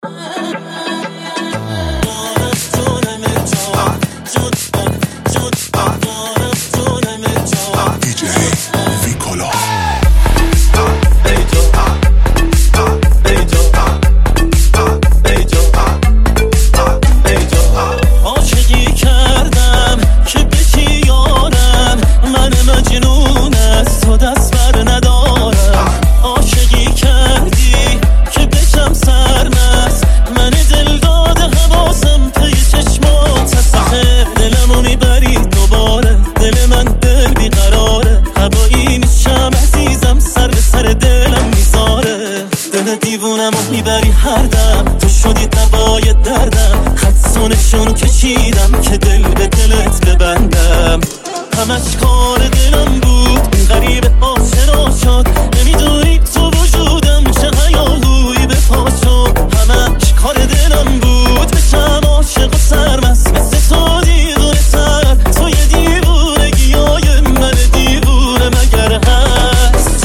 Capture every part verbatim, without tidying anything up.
دیوونم و میبری هر دم، تو شدی دوای دردم. خدسونشون کشیدم که دل به دلت ببندم. همش کار دلم بود، این غریب آشنا شد. نمیدونی تو وجودم چه هیاهویی به پا شد. همش کار دلم بود، بشم عاشق و سرمست مثل تو دیوونه تر. تو یه دیوونگی های من دیوونه مگر هست؟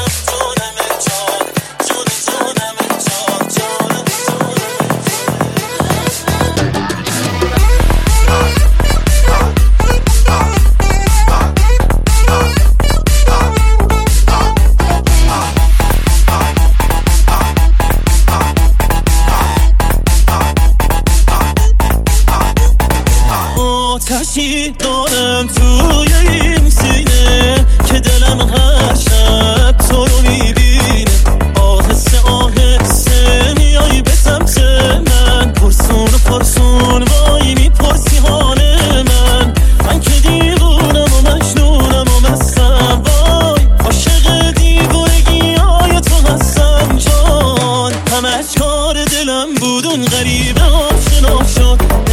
آتشی دارم توی این سینه که دلم هر شب تو رو میبینه. آهسته آهسته میای به سمت من، پرسون و پرسون وای میپرسی حال من. من که دیوونم و مجنونم و مستم، وای عاشق دیوونگی های تو هستم جان. همش کار دلم بود، اون غریبه آشنا شد.